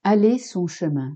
Aller son chemin.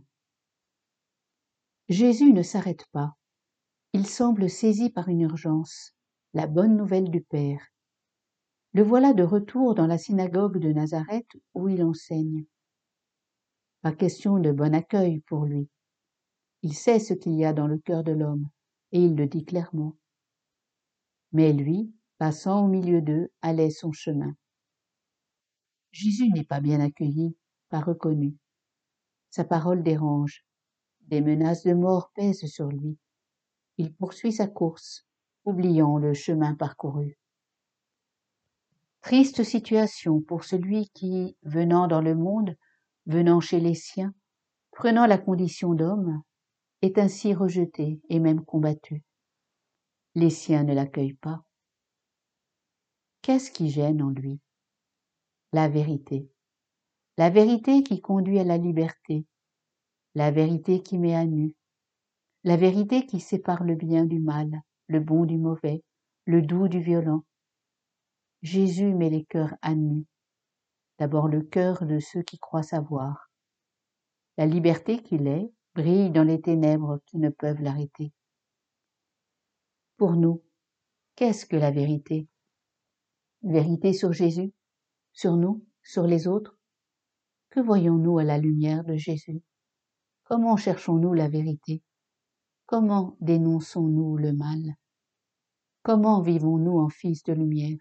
Jésus ne s'arrête pas. Il semble saisi par une urgence, la bonne nouvelle du Père. Le voilà de retour dans la synagogue de Nazareth où il enseigne. Pas question de bon accueil pour lui. Il sait ce qu'il y a dans le cœur de l'homme, et il le dit clairement. Mais lui, passant au milieu d'eux, allait son chemin. Jésus n'est pas bien accueilli, pas reconnu. Sa parole dérange. Des menaces de mort pèsent sur lui. Il poursuit sa course, oubliant le chemin parcouru. Triste situation pour celui qui, venant dans le monde, venant chez les siens, prenant la condition d'homme, est ainsi rejeté et même combattu. Les siens ne l'accueillent pas. Qu'est-ce qui gêne en lui? La vérité. La vérité qui conduit à la liberté. La vérité qui met à nu. La vérité qui sépare le bien du mal, le bon du mauvais, le doux du violent. Jésus met les cœurs à nu. D'abord le cœur de ceux qui croient savoir. La liberté qu'il est brille dans les ténèbres qui ne peuvent l'arrêter. Pour nous, qu'est-ce que la vérité? Vérité sur Jésus, sur nous, sur les autres? Que voyons-nous à la lumière de Jésus? Comment cherchons-nous la vérité? Comment dénonçons-nous le mal? Comment vivons-nous en fils de lumière?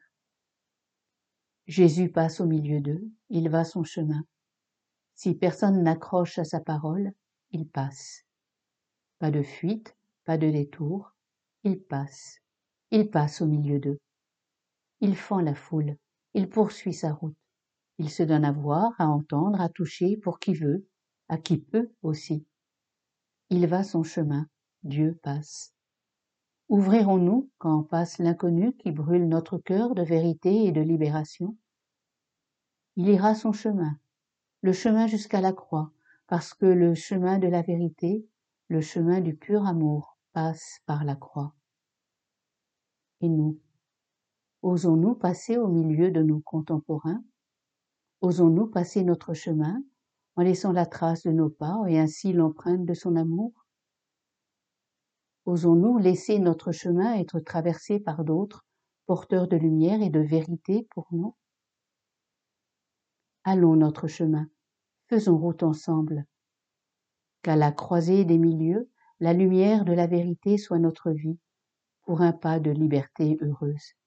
Jésus passe au milieu d'eux, il va son chemin. Si personne n'accroche à sa parole, il passe. Pas de fuite, pas de détour, il passe. Il passe au milieu d'eux. Il fend la foule, il poursuit sa route. Il se donne à voir, à entendre, à toucher pour qui veut, à qui peut aussi. Il va son chemin, Dieu passe. Ouvrirons-nous quand passe l'inconnu qui brûle notre cœur de vérité et de libération? Il ira son chemin, le chemin jusqu'à la croix, parce que le chemin de la vérité, le chemin du pur amour, passe par la croix. Et nous, osons-nous passer au milieu de nos contemporains? Osons-nous passer notre chemin en laissant la trace de nos pas et ainsi l'empreinte de son amour? Osons-nous laisser notre chemin être traversé par d'autres, porteurs de lumière et de vérité pour nous? Allons notre chemin, faisons route ensemble. Qu'à la croisée des milieux, la lumière de la vérité soit notre vie, pour un pas de liberté heureuse.